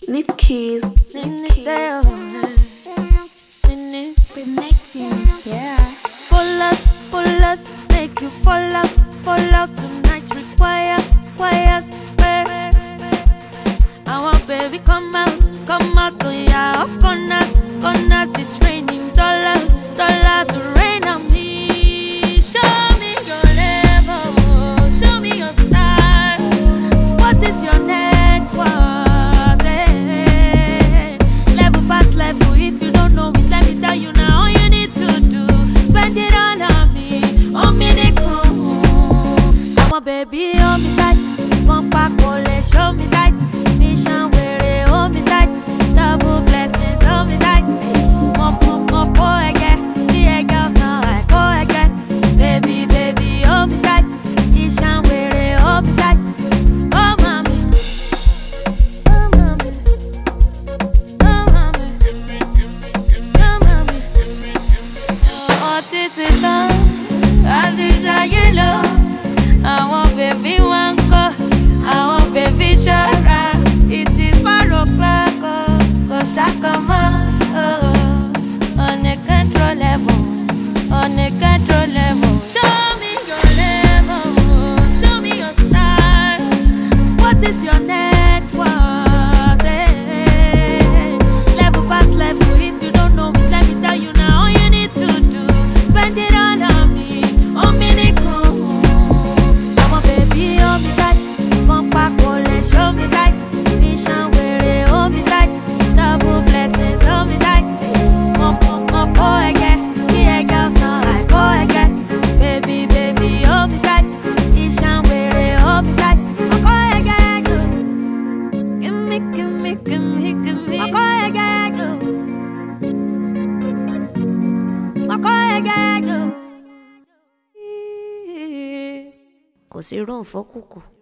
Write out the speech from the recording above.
Nip keys. Yeah. Pull us, make you fall out tonight. Requires, I want baby come out, oh yeah, up on us, it's raining dollars, rain on me. Show me your level, show me your style. What is your net worth? Level past level, if you don't know it, let me tell you now. All you need to do, spend it all on me, come on baby, hold me tight. One pack, show me tight. Mission where hold me tight. Double blessings, hold me tight. More again. The girls now I go again. Baby, hold me tight. Mission where hold me tight. Oh mommy, oh mommy, oh mommy, oh mommy. Oh titi long, as if I yellow. I want baby one go. I want baby Shara. It is 4 o'clock, cause I come uncontrollable. Show me your level, show me your style. What is your net worth? Level past level, if you don't know it, let me tell you now. All you need to do, spend it all on me, Come on baby, hold me tight. Show me tight, mission where hold me tight, double blessings, hold me tight. More again, the girls now I go again. Baby, hold me tight, mission where hold me tight. I go again, give me, I go again, kò sí rò fọ́kùkù.